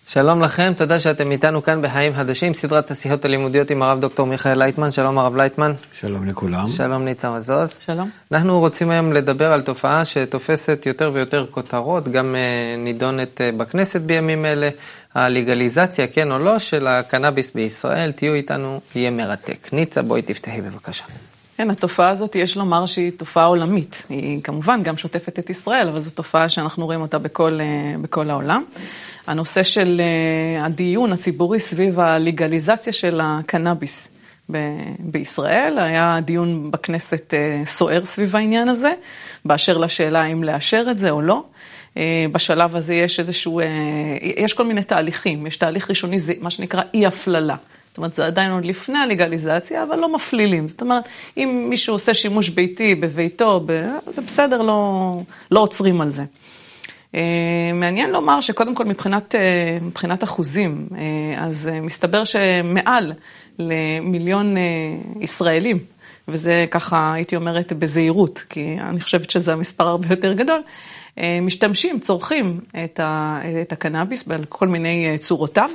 שלום לכם, תודה שאתם איתנו כאן בחיים חדשים, סדרת השיחות הלימודיות עם הרב דוקטור מיכאל לייטמן. שלום הרב לייטמן. שלום לכולם. שלום ניצה מזוז. שלום. אנחנו רוצים היום לדבר על תופעה שתופסת יותר ויותר כותרות, גם נידונת בכנסת בימים אלה, הלגליזציה, כן או לא, של הקנאביס בישראל. תהיו איתנו, יהיה מרתק. ניצה, בואי תפתחי בבקשה. כן, התופעה הזאת יש לומר שהיא תופעה עולמית. היא כמובן גם שוטפת את ישראל, אבל זו תופעה שאנחנו רואים אותה בכל העולם. הנושא של הדיון הציבורי סביב הלגליזציה של הקנאביס בישראל, היה דיון בכנסת סוער סביב העניין הזה, באשר לשאלה אם לאשר את זה או לא. בשלב הזה יש כל מיני תהליכים, יש תהליך ראשוני, זה מה שנקרא אי-הפללה. זאת אומרת, זה עדיין עוד לפני הלגליזציה, אבל לא מפלילים. זאת אומרת, אם מישהו עושה שימוש ביתי בביתו, זה בסדר, לא עוצרים על זה. מעניין לומר שקודם כל מבחינת אחוזים, אז מסתבר שמעל למיליון ישראלים, וזה ככה הייתי אומרת בזהירות, כי אני חושבת שזה המספר הרבה יותר גדול, משתמשים, צורכים את הקנאביס בכל מיני צורותיו,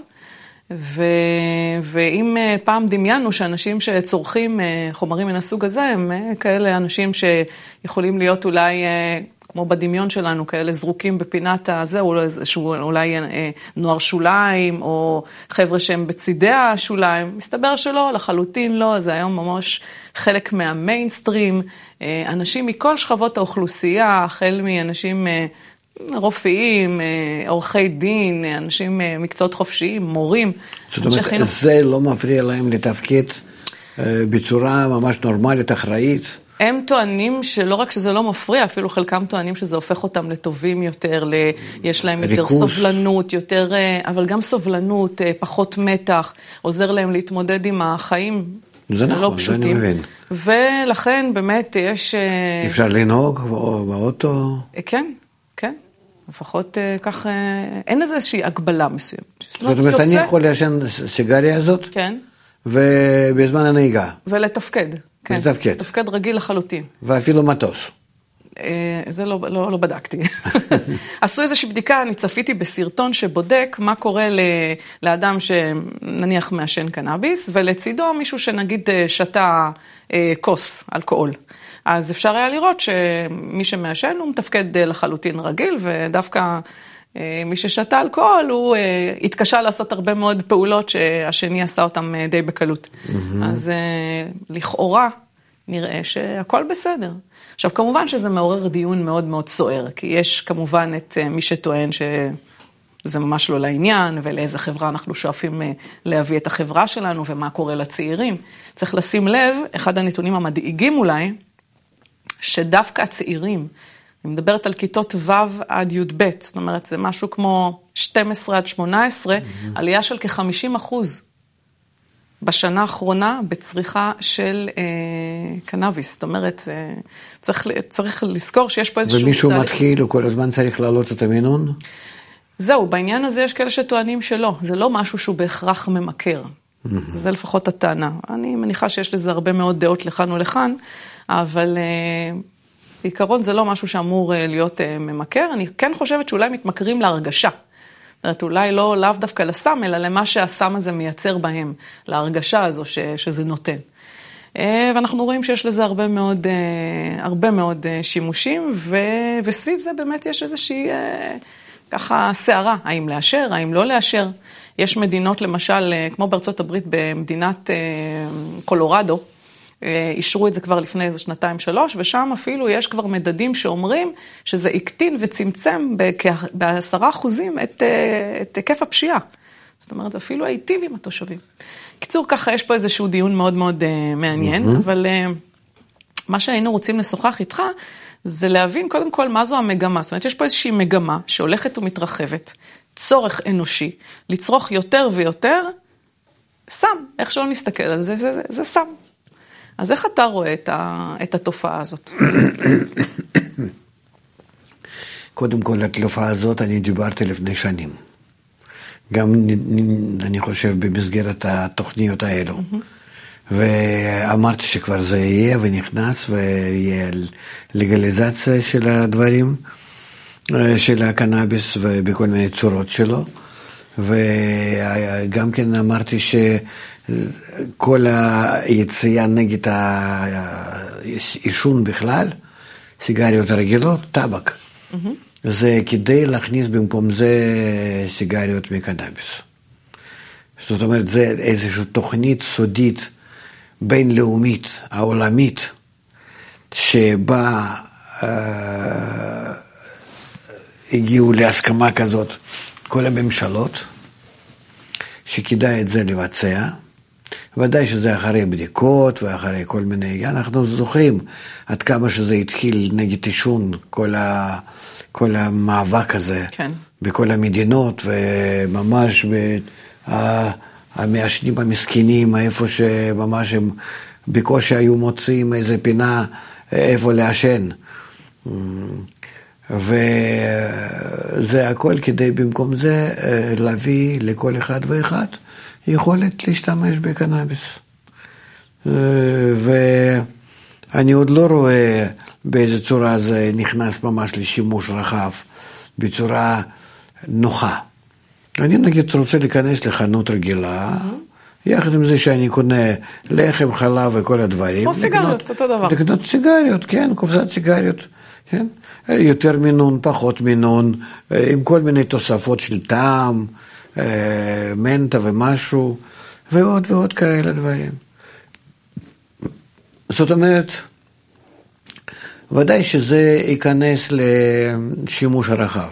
ואם פעם דמיינו שאנשים שצורכים חומרים מן הסוג הזה, הם כאלה אנשים שיכולים להיות אולי, כמו בדמיון שלנו, כאלה זרוקים בפינת הזה, אולי נוער שוליים, או חבר'ה שהם בצידי השוליים, מסתבר שלא, לחלוטין לא, זה היום ממש חלק מהמיינסטרים, אנשים מכל שכבות האוכלוסייה, החל מאנשים רופאים, עורכי דין, אנשים מקצועות חופשיים, מורים, אנשי חינוך. זה לא מפריע להם לתפקד בצורה ממש נורמלית, אחראית? הם טוענים שלא רק שזה לא מפריע, אפילו חלקם טוענים שזה הופך אותם לטובים יותר, יש להם יותר סובלנות, יותר, אבל גם סובלנות, פחות מתח, עוזר להם להתמודד עם החיים הלא פשוטים. זה נכון, זה אני מבין. ולכן באמת יש... אפשר לנהוג באוטו? כן, כן. לפחות כך, אין איזו איזושהי הגבלה מסוימת. זאת אומרת, אני יכול לעשן סיגריה הזאת? כן. ובזמן הנהיגה? ולתפקד. כן. לתפקד. תפקד רגיל לחלוטין. ואפילו מטוס. זה לא בדקתי. עשו איזושהי בדיקה, אני צפיתי בסרטון שבודק מה קורה לאדם שנניח מעשן קנאביס, ולצידו מישהו שנגיד שתה כוס אלכוהול. אז אפשר היה לראות שמי שמעשן הוא מתפקד לחלוטין רגיל, ודווקא מי ששתה אלכוהול הוא התקשה לעשות הרבה מאוד פעולות שהשני עשה אותם די בקלות. אז לכאורה נראה שהכל בסדר. עכשיו כמובן שזה מעורר דיון מאוד מאוד סוער, כי יש כמובן את מי שטוען שזה ממש לא לעניין, ולאיזה חברה אנחנו שואפים להביא את החברה שלנו, ומה קורה לצעירים. צריך לשים לב, אחד הנתונים המדאיגים אולי, שדווקא הצעירים, אני מדברת על כיתות ו' עד י"ב, זאת אומרת, זה משהו כמו 12 עד 18, עלייה של כ-50% בשנה האחרונה בצריכה של קנאביס. זאת אומרת, צריך לזכור שיש פה איזשהו... ומישהו מתחיל, הוא כל הזמן צריך להעלות את המינון? זהו, בעניין הזה יש כאלה שטוענים שלא, זה לא משהו שהוא בהכרח ממכר. זה לפחות הטענה. אני מניחה שיש לזה הרבה מאוד דעות לכאן ולכאן, אבל בעיקרון זה לא משהו שאמור להיות ממכר. אני כן חושבת שאולי מתמכרים להרגשה. זאת אומרת, אולי לאו דווקא לסם, אלא למה שהסם הזה מייצר בהם, להרגשה הזו שזה נותן. ואנחנו רואים שיש לזה הרבה מאוד שימושים, וסביב זה באמת יש איזושהי ככה סערה, האם לאשר, האם לא לאשר. יש מדינות למשל, כמו בארצות הברית, במדינת קולורדו, אישרו את זה כבר לפני איזה 2-3, ושם אפילו יש כבר מדדים שאומרים שזה הקטין וצמצם ב10% את היקף הפשיעה. זאת אומרת, אפילו היטיב עם התושבים. קיצור, ככה יש פה איזשהו דיון מאוד מאוד מעניין, אבל מה שהיינו רוצים לשוחח איתך, זה להבין קודם כל מה זו המגמה. זאת אומרת, יש פה איזושהי מגמה שהולכת ומתרחבת, צורך אנושי, לצרוך יותר ויותר, סם, איך שלא נסתכל על זה, זה סם. אז איך אתה רואה את התופעה הזאת? קודם כל, התופעה הזאת אני דיברתי לפני שנים. גם אני חושב במסגרת התוכניות האלו. ואמרתי שכבר זה יהיה ונכנס ויהיה לגליזציה של הדברים, של הקנאביס ובכל מיני צורות שלו. וגם כן אמרתי שכל היציאה נגד העישון בכלל, סיגריות רגילות, טבק. זה כדי להכניס במקום זה סיגריות מקנאביס. זאת אומרת, זה איזושהי תוכנית סודית בינלאומית, העולמית, שבה הגיעו להסכמה כזאת כל הממשלות, שכדאי את זה לבצע. ודאי שזה אחרי בדיקות ואחרי כל מיני, אנחנו זוכרים עד כמה שזה התחיל נגד עישון, כל המאבק הזה, כן. בכל המדינות, וממש המעשנים המסכנים, איפה שממש הם בקושי היו מוצאים איזה פינה איפה לעשן. וזה הכל כדי במקום זה להביא לכל אחד ואחד יכולת להשתמש בקנאביס. ואני עוד לא רואה באיזה צורה זה נכנס ממש לשימוש רחב, בצורה נוחה. אני נגיד רוצה להיכנס לחנות רגילה, יחד עם זה שאני קונה לחם, חלב וכל הדברים. כמו סיגריות, אותו דבר. לקנות סיגריות, כן, קופסת סיגריות, כן. יותר מינון, פחות מינון, עם כל מיני תוספות של טעם, מנטה ומשהו, ועוד ועוד כאלה דברים. זאת אומרת, ודאי שזה ייכנס לשימוש הרחב.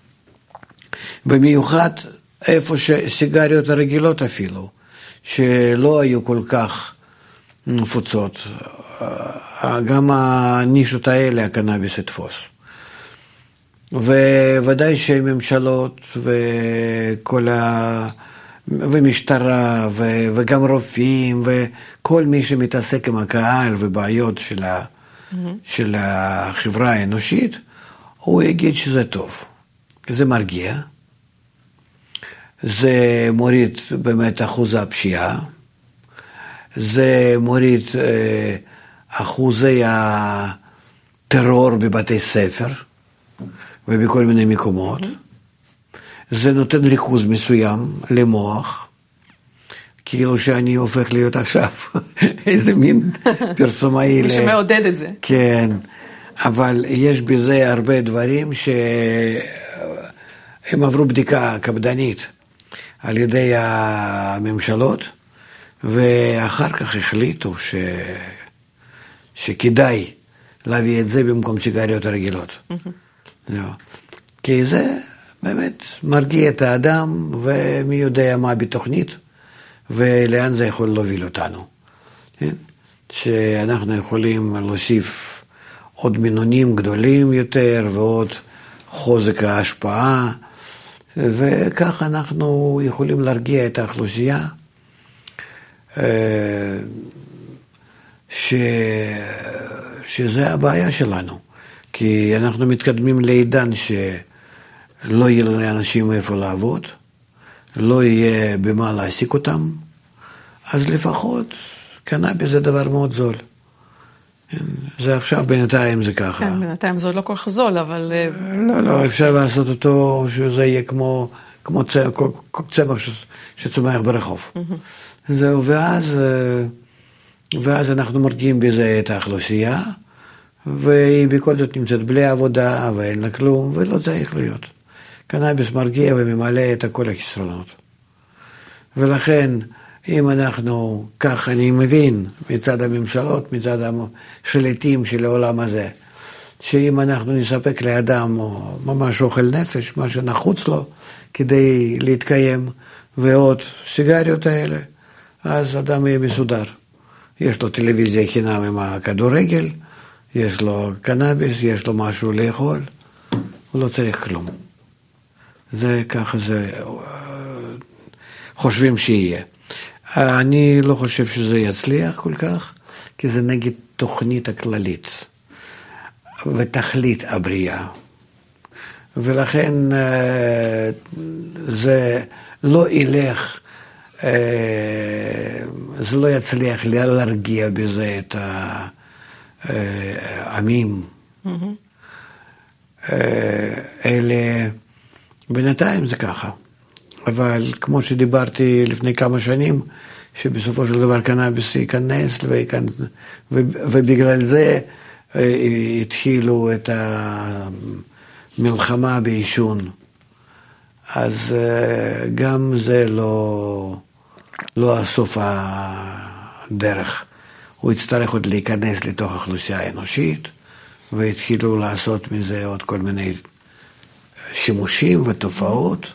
במיוחד איפה שסיגריות הרגילות אפילו, שלא היו כל כך נפוצות, גם הנישות האלה הקנאביס יתפוס. וודאי שממשלות ומשטרה וגם רופאים וכל מי שמתעסק עם הקהל ובעיות של החברה האנושית, הוא יגיד שזה טוב. זה מרגיע, זה מוריד באמת אחוז הפשיעה, זה מוריד אחוזי הטרור בבתי ספר ובכל מיני מקומות, זה נותן ריכוז מסוים למוח, כאילו שאני הופך להיות עכשיו איזה מין פרסומאי. מי שמעודד את זה. כן, אבל יש בזה הרבה דברים שהם עברו בדיקה קפדנית על ידי הממשלות, ואחר כך החליטו שכדאי להביא את זה במקום סיגריות הרגילות. כי זה באמת מרגיע את האדם, ומי יודע מה בתוכנית, ולאן זה יכול להוביל אותנו. שאנחנו יכולים להוסיף עוד מינונים גדולים יותר, ועוד חוזק ההשפעה, וכך אנחנו יכולים להרגיע את האוכלוסייה, שזה הבעיה שלנו. כי אנחנו מתקדמים לעידן שלא יהיה לאנשים איפה לעבוד, לא יהיה במה להעסיק אותם, אז לפחות קנאביס זה דבר מאוד זול. זה עכשיו בינתיים זה ככה. כן, בינתיים זה עוד לא כל כך זול, אבל... לא, אפשר לעשות אותו שזה יהיה כמו צמח שצומח ברחוב. זהו, ואז אנחנו מרגיעים בזה את האוכלוסייה, והיא בכל זאת נמצאת בלי עבודה, ואין לה כלום, ולא צריך להיות. קנאביס מרגיע וממלא את כל החסרונות. ולכן, אם אנחנו, כך אני מבין, מצד הממשלות, מצד השליטים של העולם הזה, שאם אנחנו נספק לאדם ממש אוכל נפש, מה שנחוץ לו, כדי להתקיים, ועוד סיגריות האלה, אז אדם יהיה מסודר. יש לו טלוויזיה חינם עם הכדורגל, יש לו קנאביס, יש לו משהו לאכול, הוא לא צריך כלום. זה ככה זה חושבים שיהיה. אני לא חושב שזה יצליח כל כך, כי זה נגד תוכנית הכללית ותכלית הבריאה. ולכן זה לא ילך, זה לא יצליח להרגיע בזה את העמים. אלה, בינתיים זה ככה. אבל כמו שדיברתי לפני כמה שנים, שבסופו של דבר קנאביס ייכנס, ובגלל זה התחילו את המלחמה בעישון. אז גם זה לא הסוף הדרך. הוא יצטרך עוד להיכנס לתוך האוכלוסייה האנושית, והתחילו לעשות מזה עוד כל מיני שימושים ותופעות,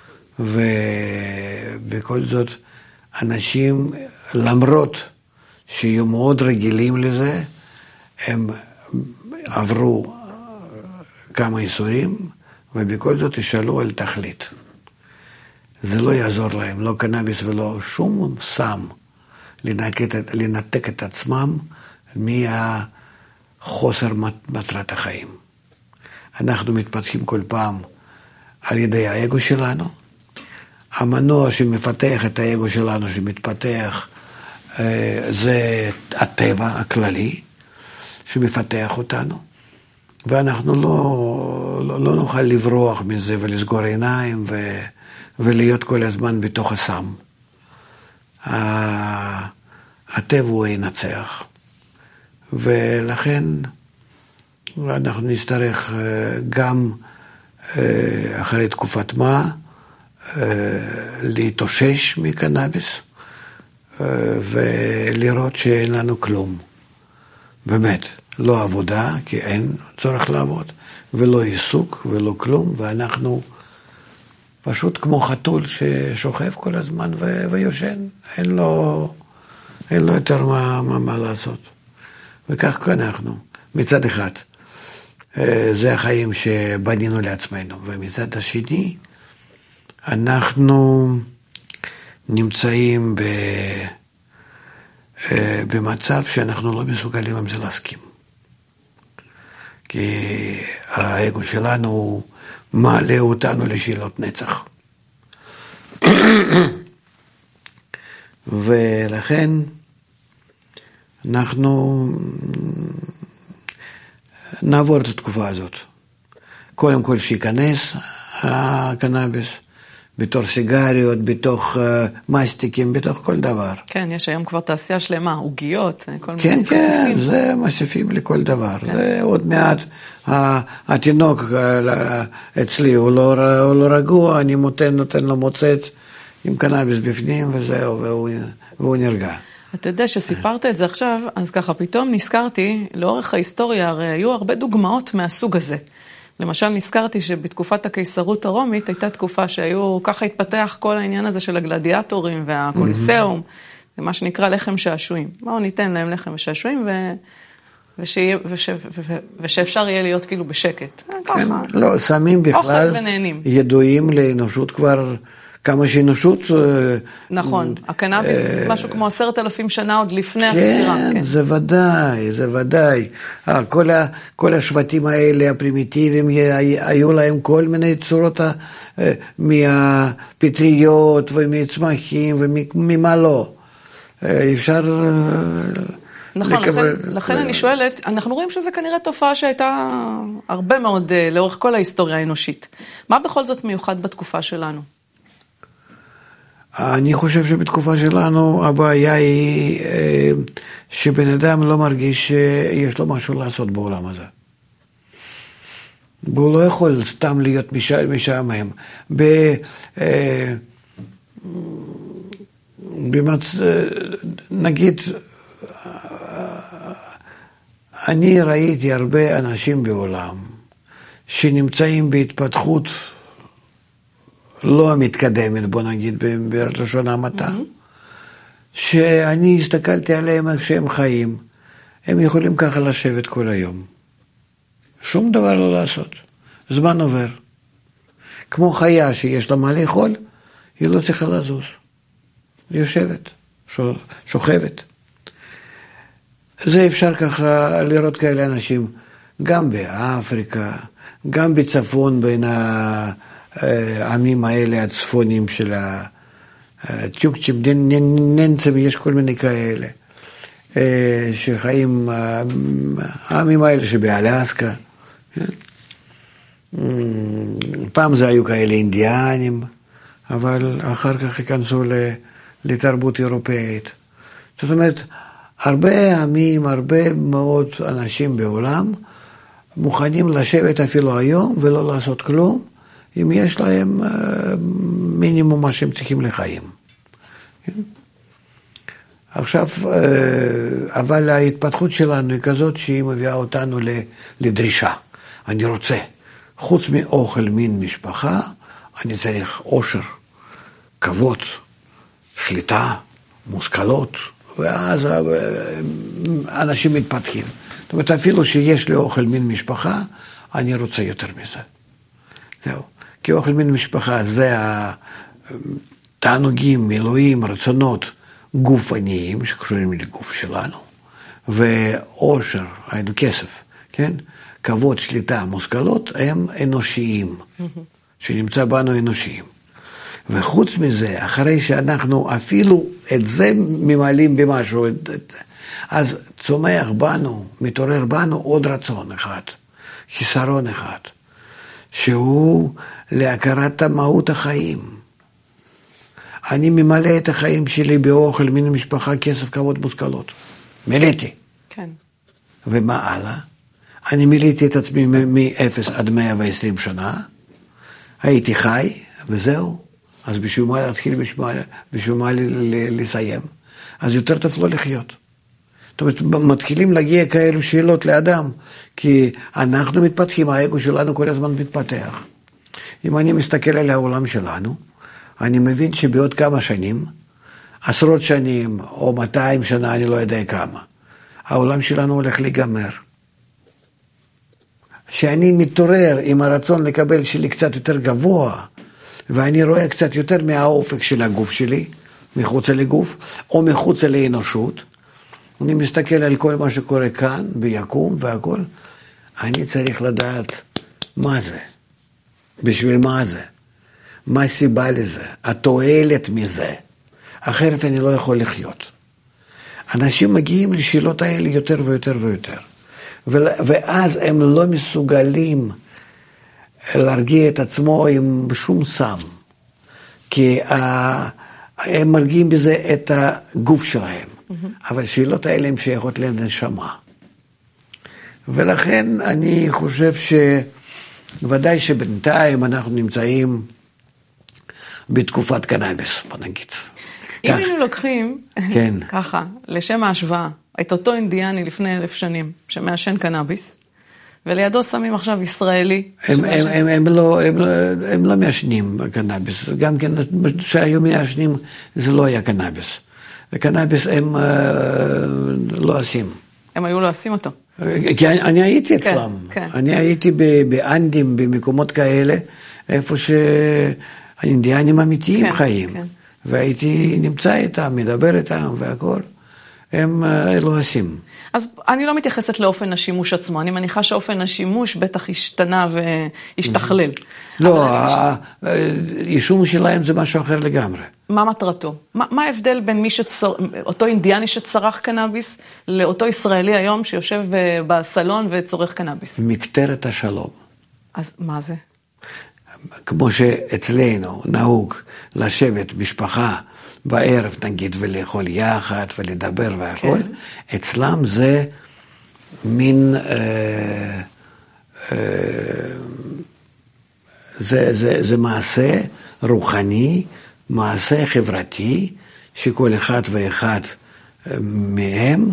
ובכל זאת אנשים, למרות שיהיו מאוד רגילים לזה, הם עברו כמה איסורים, ובכל זאת ישאלו על תכלית. זה לא יעזור להם, לא קנאביס ולא שום סם, לנתק את עצמם מהחוסר מטרת החיים. אנחנו מתפתחים כל פעם על ידי האגו שלנו. המנוע שמפתח את האגו שלנו, שמתפתח, זה הטבע הכללי שמפתח אותנו. ואנחנו לא נוכל לברוח מזה ולסגור עיניים ולהיות כל הזמן בתוך הסם. הטבע הוא ינצח. ולכן אנחנו נצטרך גם אחרי תקופת מה להתאושש מקנאביס ולראות שאין לנו כלום. באמת, לא עבודה, כי אין צורך לעבוד, ולא עיסוק ולא כלום, ואנחנו פשוט כמו חתול ששוכב כל הזמן ויושן, אין לו יותר מה לעשות. וכך אנחנו, מצד אחד, זה החיים שבנינו לעצמנו, ומצד השני, אנחנו נמצאים במצב שאנחנו לא מסוגלים עם זה להסכים. כי האגו שלנו מעלה אותנו לשאלות נצח. ולכן אנחנו נעבור את התקופה הזאת. קודם כל שיכנס הקנאביס, בתור סיגריות, בתוך מסטיקים, בתוך כל דבר. כן, יש היום כבר תעשייה שלמה, עוגיות, כל מיני כן, כן, זה מוסיפים לכל דבר. כן. זה עוד מעט, התינוק אצלי הוא לא רגוע, אני נותן לו מוצץ עם קנאביס בפנים וזהו, והוא נרגע. אתה יודע שסיפרת את זה עכשיו, אז ככה פתאום נזכרתי, לאורך ההיסטוריה הרי היו הרבה דוגמאות מהסוג הזה. למשל נזכרתי שבתקופת הקיסרות הרומית הייתה תקופה שהיו, ככה התפתח כל העניין הזה של הגלדיאטורים והקוליסאום, ומה שנקרא לחם שעשועים. בואו ניתן להם לחם ושעשועים ושאפשר יהיה להיות כאילו בשקט. כן, לא, סמים בכלל ידועים לאנושות כבר כמה שאנושות... נכון, הקנאביס משהו כמו 10,000 שנה עוד לפני הספירה. כן, זה ודאי, זה ודאי. כל השבטים האלה, הפרימיטיביים, היו להם כל מיני צורות מהפטריות ומצמחים וממה לא. אפשר... נכון, לכן אני שואלת, אנחנו רואים שזה כנראה תופעה שהייתה הרבה מאוד לאורך כל ההיסטוריה האנושית. מה בכל זאת מיוחד בתקופה שלנו? אני חושב שבתקופה שלנו הבעיה היא שבן אדם לא מרגיש שיש לו משהו לעשות בעולם הזה. והוא לא יכול סתם להיות משעמם. נגיד, אני ראיתי הרבה אנשים בעולם שנמצאים בהתפתחות לא המתקדמת, בוא נגיד, בלשון המעטה, שאני הסתכלתי עליהם איך שהם חיים, הם יכולים ככה לשבת כל היום. שום דבר לא לעשות. זמן עובר. כמו חיה שיש לה מה לאכול, היא לא צריכה לזוז. היא יושבת, שוכבת. זה אפשר ככה לראות כאלה אנשים, גם באפריקה, גם בצפון בין העמים האלה הצפונים של הצ'וקצ'ים, ננצים, יש כל מיני כאלה, שחיים, העמים האלה שבאלסקה. פעם זה היו כאלה אינדיאנים, אבל אחר כך ייכנסו לתרבות אירופאית. זאת אומרת, הרבה עמים, הרבה מאוד אנשים בעולם מוכנים לשבת אפילו היום ולא לעשות כלום, אם יש להם מינימום מה שהם צריכים לחיים. עכשיו, אבל ההתפתחות שלנו היא כזאת שהיא מביאה אותנו לדרישה. אני רוצה, חוץ מאוכל מין משפחה, אני צריך עושר, כבוד, שליטה, מושכלות, ואז אנשים מתפתחים. זאת אומרת, אפילו שיש לי אוכל מין משפחה, אני רוצה יותר מזה. זהו. כי אוכל מין משפחה זה התענוגים, מילואים, רצונות גופניים שקשורים לגוף שלנו, ועושר, היינו כסף, כן? כבוד, שליטה, מושכלות, הם אנושיים, שנמצא בנו אנושיים. וחוץ מזה, אחרי שאנחנו אפילו את זה ממלאים במשהו, אז צומח בנו, מתעורר בנו עוד רצון אחד, חיסרון אחד, שהוא להכרת מהות החיים. אני ממלא את החיים שלי באוכל, מין משפחה, כסף, כבוד, מושכלות. מילאתי. כן. ומה הלאה? אני מילאתי את עצמי מ-0 עד 120 שנה, הייתי חי, וזהו. אז בשביל מה להתחיל, בשביל מה לסיים? אז יותר טוב לא לחיות. זאת אומרת, מתחילים להגיע כאלו שאלות לאדם, כי אנחנו מתפתחים, האגו שלנו כל הזמן מתפתח. אם אני מסתכל על העולם שלנו, אני מבין שבעוד כמה שנים, עשרות שנים או 200 שנה, אני לא יודע כמה, העולם שלנו הולך להיגמר. שאני מתעורר עם הרצון לקבל שלי קצת יותר גבוה, ואני רואה קצת יותר מהאופק של הגוף שלי, מחוץ לגוף, או מחוץ לאנושות, אני מסתכל על כל מה שקורה כאן, ביקום והכל, אני צריך לדעת מה זה, בשביל מה זה, מה הסיבה לזה, התועלת מזה, אחרת אני לא יכול לחיות. אנשים מגיעים לשאלות האלה יותר ויותר ויותר, ואז הם לא מסוגלים להרגיע את עצמו עם שום סם, כי הם מרגיעים בזה את הגוף שלהם, אבל שאלות האלה הן שייכות לנשמה. ולכן אני חושב שוודאי שבינתיים אנחנו נמצאים בתקופת קנאביס, בוא נגיד. אם היינו לוקחים, ככה, לשם ההשוואה, את אותו אינדיאני לפני 1,000 שנים, שמעשן קנאביס, ולידו שמים עכשיו ישראלי. הם לא מעשנים קנאביס, גם כן שהיום מעשנים זה לא היה קנאביס. וקנאביס הם לא עושים. הם היו לא עושים אותו. כי אני הייתי אצלם. אני הייתי באנדים, במקומות כאלה, איפה שהאינדיאנים אמיתיים חיים. והייתי נמצא איתם, מדבר איתם והכל. הם לא עושים. אז אני לא מתייחסת לאופן השימוש עצמו, אני מניחה שאופן השימוש בטח השתנה והשתכלל. לא, היישום שלהם זה משהו אחר לגמרי. מה מטרתו? מה ההבדל בין אותו אינדיאני שצרך קנאביס, לאותו ישראלי היום שיושב בסלון וצורך קנאביס? מקטרת השלום. אז מה זה? כמו שאצלנו נהוג לשבת משפחה, בערב נגיד ולאכול יחד ולדבר והכל, אצלם זה מין, זה מעשה רוחני, מעשה חברתי, שכל אחד ואחד מהם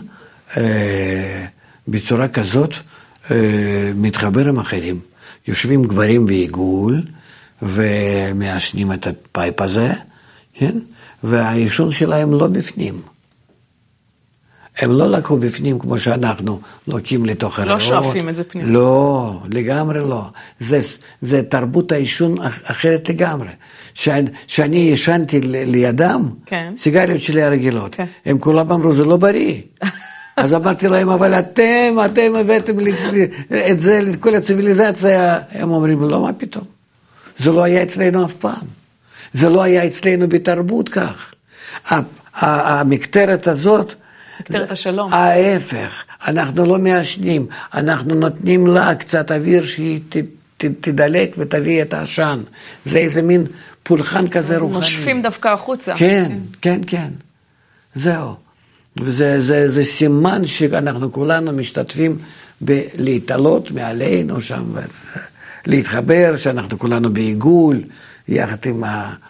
בצורה כזאת מתחבר עם אחרים. יושבים גברים בעיגול ומעשנים את הפייפ הזה, כן? והעישון שלהם לא בפנים. הם לא לקחו בפנים כמו שאנחנו לוקחים לתוך הריאות. לא שואפים את זה פנים. לא, לגמרי לא. זה תרבות העישון אחרת לגמרי. שאני ישנתי לידם, סיגריות שלי הרגילות. הם כולם אמרו, זה לא בריא. אז אמרתי להם, אבל אתם הבאתם את זה, לכל הציביליזציה. הם אומרים, לא, מה פתאום? זה לא היה אצלנו אף פעם. זה לא היה אצלנו בתרבות כך. המקטרת הזאת, מקטרת השלום. ההפך, אנחנו לא מעשנים, אנחנו נותנים לה קצת אוויר שהיא תדלק ותביא את העשן. זה איזה מין פולחן כזה רוחני. נושפים דווקא החוצה. כן, כן, כן. זהו. וזה סימן שאנחנו כולנו משתתפים להתעלות מעלינו שם, להתחבר, שאנחנו כולנו בעיגול, יחד עם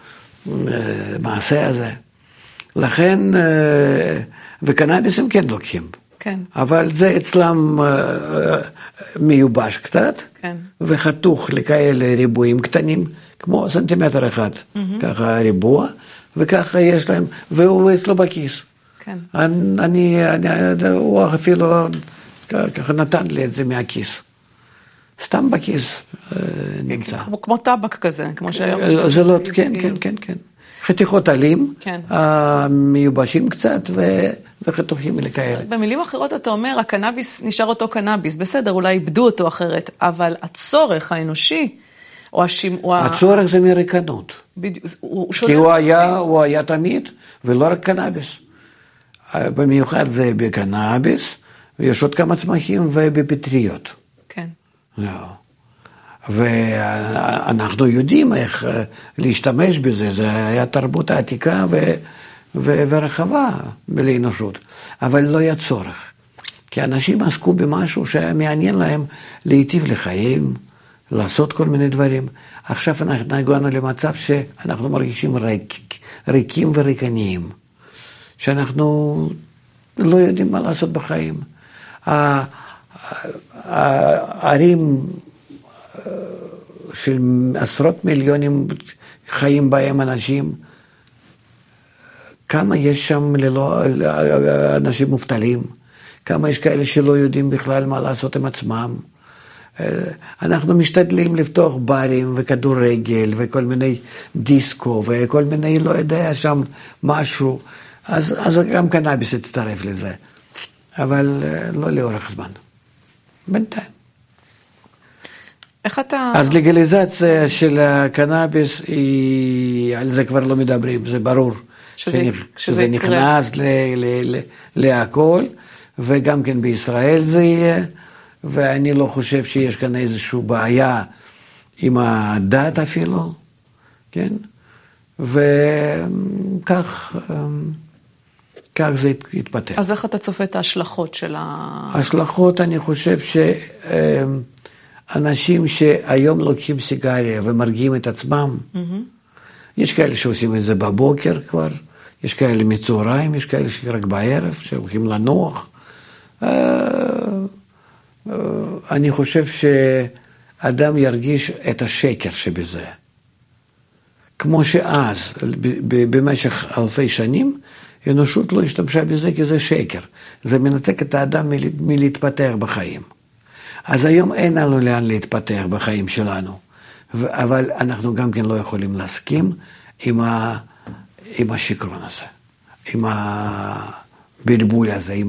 המעשה הזה. לכן, וקנאביס הם כן לוקחים. כן. אבל זה אצלם מיובש קצת, כן. וחתוך לכאלה ריבועים קטנים, כמו סנטימטר אחד, ככה ריבוע, וככה יש להם, והוא אצלו בכיס. כן. הוא אפילו ככה נתן לי את זה מהכיס. סתם בכיס נמצא. כמו טבק כזה, כמו שהיום. זה לא, כן, כן, כן, כן. חתיכות עלים, מיובשים קצת וחתוכים לכאלה. במילים אחרות אתה אומר, הקנאביס נשאר אותו קנאביס, בסדר, אולי איבדו אותו אחרת, אבל הצורך האנושי, הצורך זה מריקנות. כי הוא היה תמיד, ולא רק קנאביס. במיוחד זה בקנאביס, ויש עוד כמה צמחים ובפטריות. כן. ואנחנו יודעים איך להשתמש בזה, זה היה תרבות העתיקה ורחבה לאנושות, אבל לא היה צורך. כי אנשים עסקו במשהו שהיה מעניין להם להיטיב לחיים, לעשות כל מיני דברים. עכשיו אנחנו הגענו למצב שאנחנו מרגישים ריקים וריקניים, שאנחנו לא יודעים מה לעשות בחיים. הערים של עשרות מיליונים חיים בהם אנשים, כמה יש שם אנשים מובטלים, כמה יש כאלה שלא יודעים בכלל מה לעשות עם עצמם. אנחנו משתדלים לפתוח ברים וכדורגל וכל מיני דיסקו וכל מיני, לא יודע, שם משהו, אז גם קנאביס יצטרף לזה, אבל לא לאורך זמן, בינתיים. איך אתה... אז לגליזציה של הקנאביס, על זה כבר לא מדברים, זה ברור. שזה נכנס להכל, וגם כן בישראל זה יהיה, ואני לא חושב שיש כאן איזושהי בעיה עם הדת אפילו, כן? וכך זה יתפתח. אז איך אתה צופה את ההשלכות של ההשלכות, אני חושב אנשים שהיום לוקחים סיגריה ומרגיעים את עצמם, יש כאלה שעושים את זה בבוקר כבר, יש כאלה מצהריים, יש כאלה שרק בערב, שהולכים לנוח. אני חושב שאדם ירגיש את השקר שבזה. כמו שאז, במשך אלפי שנים, האנושות לא השתמשה בזה כי זה שקר. זה מנתק את האדם מלהתפתח בחיים. אז היום אין לנו לאן להתפתח בחיים שלנו, אבל אנחנו גם כן לא יכולים להסכים עם השקרון הזה, עם הבלבול הזה, עם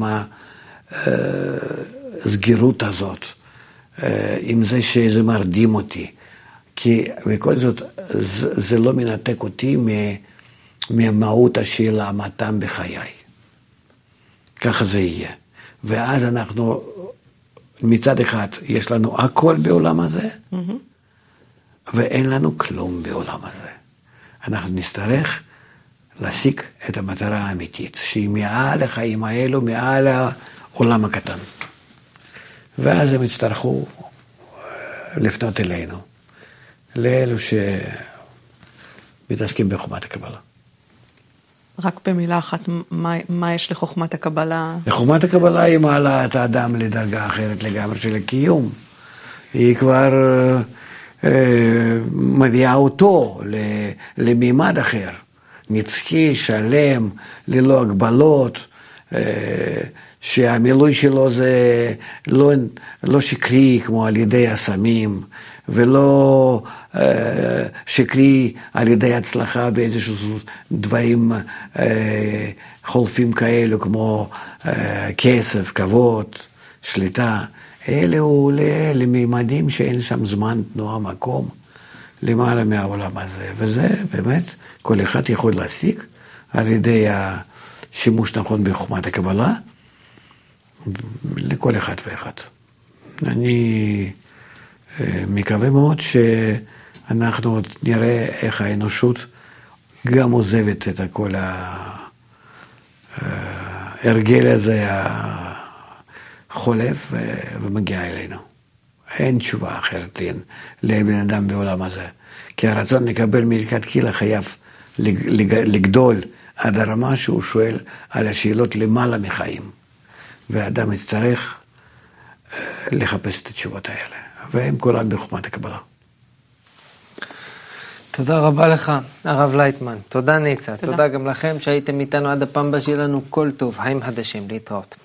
הסגירות הזאת, עם זה שזה מרדים אותי, כי בכל זאת זה לא מנתק אותי מהמהות של המתם בחיי. ככה זה יהיה. ואז אנחנו... מצד אחד, יש לנו הכל בעולם הזה, ואין לנו כלום בעולם הזה. אנחנו נצטרך להשיג את המטרה האמיתית, שהיא מעל החיים האלו, מעל העולם הקטן. ואז הם יצטרכו לפנות אלינו, לאלו שמתעסקים בחוכמת הקבלה. רק במילה אחת, מה יש לחוכמת הקבלה? לחוכמת הקבלה היא מעלה את האדם לדרגה אחרת לגמרי של הקיום. היא כבר מביאה אותו למימד אחר, נצחי, שלם, ללא הגבלות, שהמילוי שלו זה לא שקרי כמו על ידי הסמים, ולא שקרי על ידי הצלחה באיזשהו דברים חולפים כאלו כמו כסף, כבוד, שליטה. אלה הוא עולה למימדים שאין שם זמן, תנועה, מקום, למעלה מהעולם הזה. וזה באמת כל אחד יכול להשיג על ידי השימוש נכון בחוכמת הקבלה, לכל אחד ואחד. אני מקווה מאוד שאנחנו עוד נראה איך האנושות גם עוזבת את כל ההרגל הזה החולף ומגיע אלינו. אין תשובה אחרת לבן אדם בעולם הזה. כי הרצון לקבל מלכת קילה חייב לגדול עד הרמה שהוא שואל על השאלות למעלה מחיים. והאדם יצטרך לחפש את התשובות האלה. והם כולם בחוכמת הקבלה. תודה רבה לך, הרב לייטמן. תודה ניצה. תודה גם לכם שהייתם איתנו עד הפעם הבאה. שיהיה לנו כל טוב. חיים חדשים. להתראות.